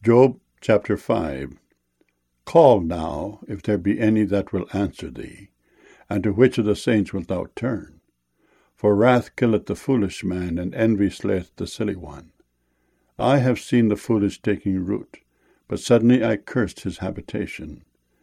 Job chapter 5. Call now, if there be any that will answer thee, and to which of the saints wilt thou turn? For wrath killeth the foolish man, and envy slayeth the silly one. I have seen the foolish taking root, but suddenly I cursed his habitation.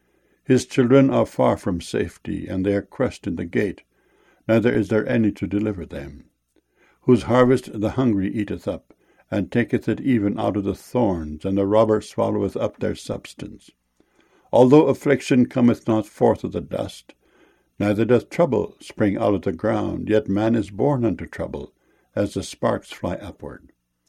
His children are far from safety, and they are crushed in the gate, neither is there any to deliver them. Whose harvest the hungry eateth up, and taketh it even out of the thorns, and the robber swalloweth up their substance. Although affliction cometh not forth of the dust, neither doth trouble spring out of the ground, yet man is born unto trouble, as the sparks fly upward.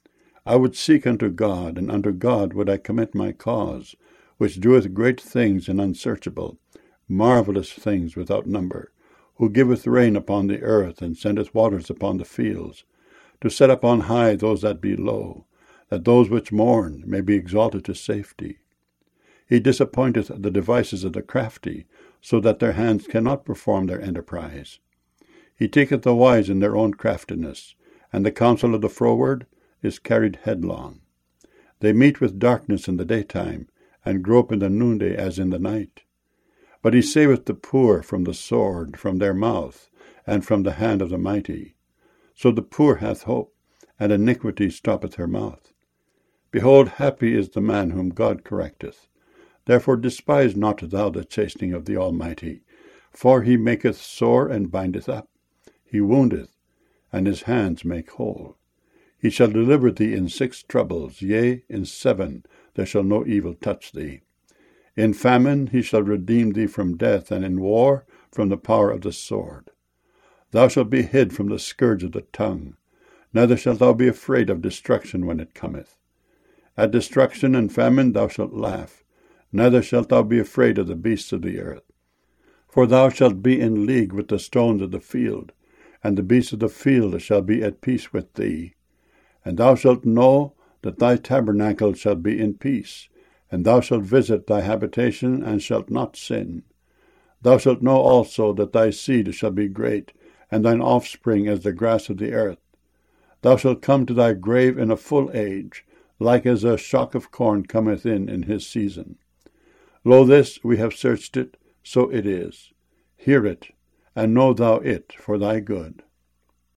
I would seek unto God, and unto God would I commit my cause, which doeth great things and unsearchable, marvellous things without number, who giveth rain upon the earth, and sendeth waters upon the fields, to set up on high those that be low, that those which mourn may be exalted to safety. He disappointeth the devices of the crafty, so that their hands cannot perform their enterprise. He taketh the wise in their own craftiness, and the counsel of the froward is carried headlong. They meet with darkness in the daytime, and grope in the noonday as in the night. But he saveth the poor from the sword, from their mouth, and from the hand of the mighty. So the poor hath hope, and iniquity stoppeth her mouth. Behold, happy is the man whom God correcteth. Therefore despise not thou the chastening of the Almighty, for he maketh sore and bindeth up. He woundeth, and his hands make whole. He shall deliver thee in 6 troubles, yea, in 7 there shall no evil touch thee. In famine he shall redeem thee from death, and in war from the power of the sword. Thou shalt be hid from the scourge of the tongue, neither shalt thou be afraid of destruction when it cometh. At destruction and famine thou shalt laugh, neither shalt thou be afraid of the beasts of the earth. For thou shalt be in league with the stones of the field, and the beasts of the field shall be at peace with thee. And thou shalt know that thy tabernacle shall be in peace, and thou shalt visit thy habitation, and shalt not sin. Thou shalt know also that thy seed shall be great, and thine offspring as the grass of the earth. Thou shalt come to thy grave in a full age, like as a shock of corn cometh in his season. Lo, this we have searched it, so it is. Hear it, and know thou it for thy good.